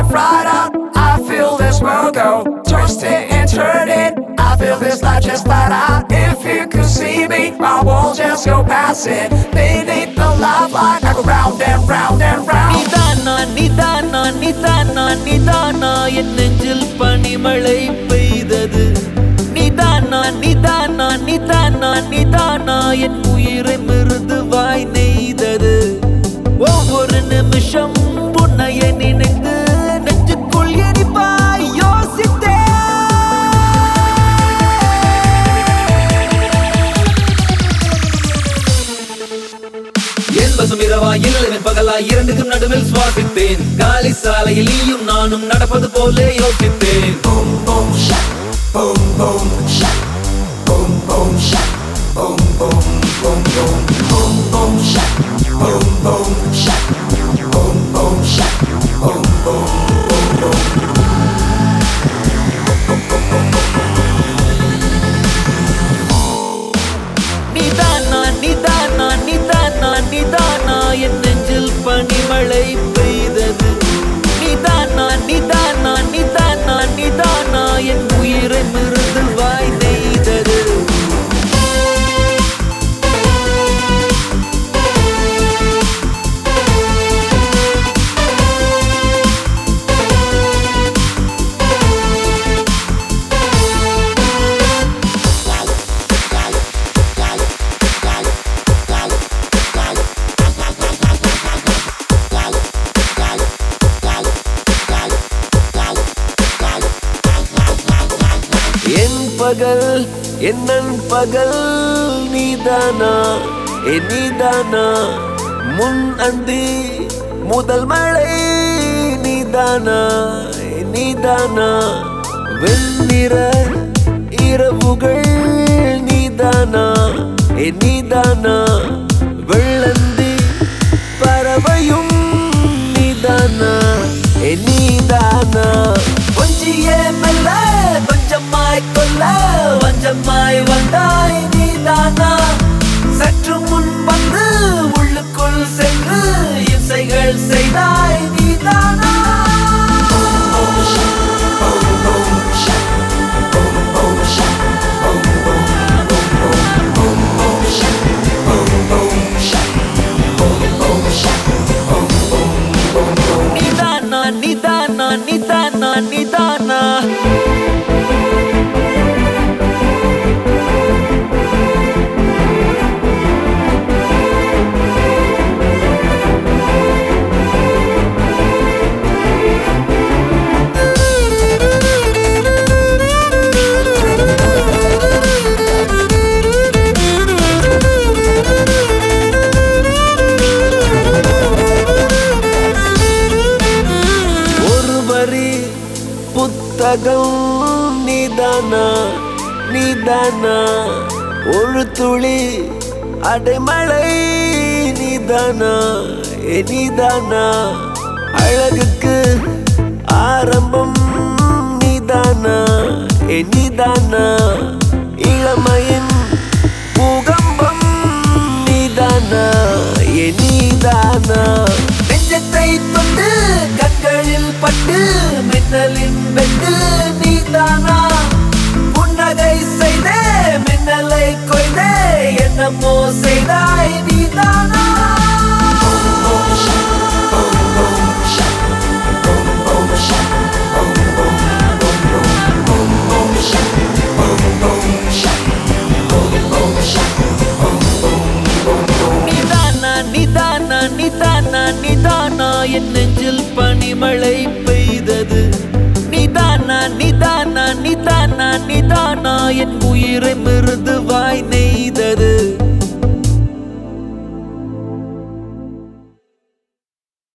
left, right, up. I feel this world go twisting and turning. I feel this life just flat out. If you could see me, my world just go passing. Beneath the lifeline, I go round and round and round. Nidana, nidana, nidana, nidana, என் நெஞ்சில் பனிமழை பெய்தது. Nidana, nidana, nidana, nidana, என் உயிரை மிருதுவாய் நெய்தது. ஒவ்வொரு நிமிஷம் உன்னையே நினைத்து நெஞ்சுக்குள் எரிப்பாய் யோசித்தேன். என்பதும் இரவா இல்லவன் பகலா இரண்டுக்கும் நடுவில் சுவாசித்தேன். காலி சாலையில் நீயும் நானும் நடப்பது போல யோசித்தேன். Boom boom shack, boom boom shack, boom boom shack, boom boom boom boom, boom boom shack, boom boom shack, boom boom shack, boom boom boom boom. Nidana, nidana, nidana, nidana, என் நெஞ்சில் பனிமழை பெய்தது. Nidana, nidana, nidana, nidana, என் உயிரை மிருதுவாய் நெய்தது. என் பகல் என் நண்பகல் நீதானா, நீதானா, முன் அந்தி முதல் மழை நீதானா, நீதானா, வெண்ணிற இரவுகள் நீதானா, நீதானா, வெள்ளந்தி பறவையும் நீதானா, நீதானா, கொஞ்சியே மெல்ல கொஞ்சமாய் கொல்ல வஞ்சமாய் வந்தாய் நீதானா, சற்று முன் வந்து உள்ளுக்குள் சென்று இசைகள் செய்தாய் நீதானா. Nidana, nidana, nidana, nidana. புத்தகம் நீதானா, நீதானா, ஒரு துளி அடைமழை நீதானா, நீதானா, அழகுக்கு ஆரம்பம் நீதானா, நீதானா, இளமையின் பூகம்பம் நீதானா, நீதானா, நெஞ்சத்தை தொட்டு கண்களில் பட்டு மின்னலின் வெட்டு நீதானா, புன்னகை செய்தே மின்னலை கொய்தே என்னமோ செய்தாய் நீதானா. Nidana, nidana, nidana, nidana, என் நெஞ்சில் பனிமழை பெய்தது. Nidana, nidana, nidana, nidana, என் உயிரை மிருதுவாய் நெய்தது.